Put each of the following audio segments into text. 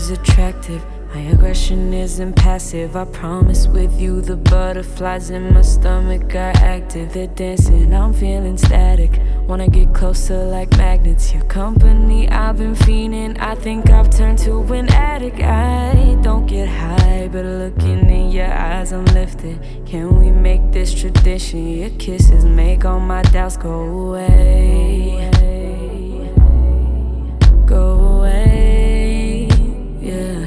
is attractive. My aggression isn't passive. I promise with you the butterflies in my stomach are active. They're dancing, I'm feeling static. Wanna get closer like magnets. Your company, I've been fiending. I think I've turned to an addict. I don't get high, but looking in your eyes I'm lifted. Can we make this tradition? Your kisses make all my doubts go away. Go away, yeah.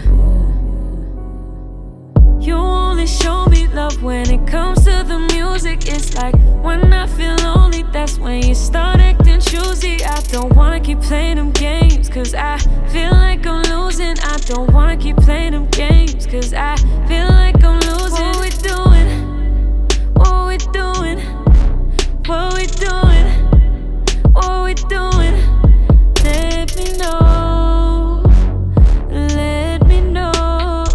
You only show me love when it comes to the music. It's like when I feel lonely, that's when you start acting choosy. I don't wanna keep playing them games, cause I feel like I'm losing. I don't wanna keep playing them games, cause I feel like I'm losing. What we doing? What we doing? What we doing? What we doing? Let me know. Let me know.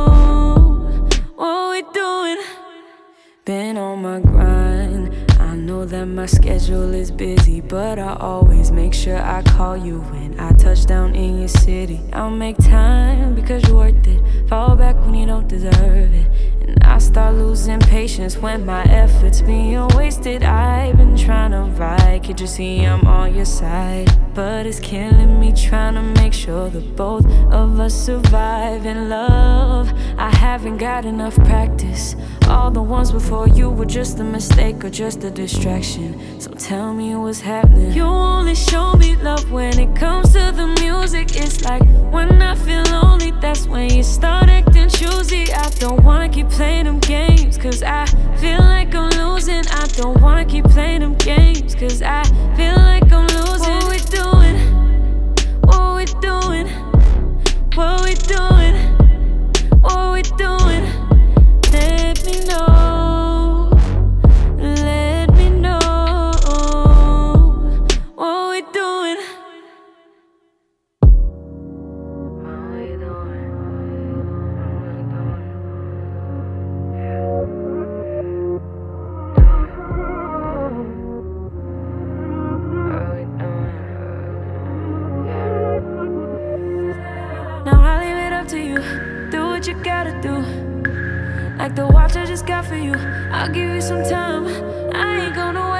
What we doing? Been on my grind. I know that my schedule is busy, but I always make sure I call you when I touch down in your city. I'll make time because you're worth it. Fall back when you don't deserve it. And I start losing patience when my efforts being wasted. I've been trying to ride, can't you see I'm on your side? But it's killing me trying to make sure that both of us survive in love. I haven't got enough practice. All the ones before you were just a mistake or just a distraction. So tell me what's happening. You only show me love when it comes to the music. It's like when I feel lonely, that's when you start acting choosy. I don't wanna keep playing them games, cause I feel like I'm losing. I don't wanna keep playing them games, cause I feel like I'm losing. What we doing? What we doing? What we doing? What we doing? Let me know. Let me know. What we doing? What we doing? Now I leave it up to you. Do what you gotta do. Like the watch I just got for you. I'll give you some time. I ain't gonna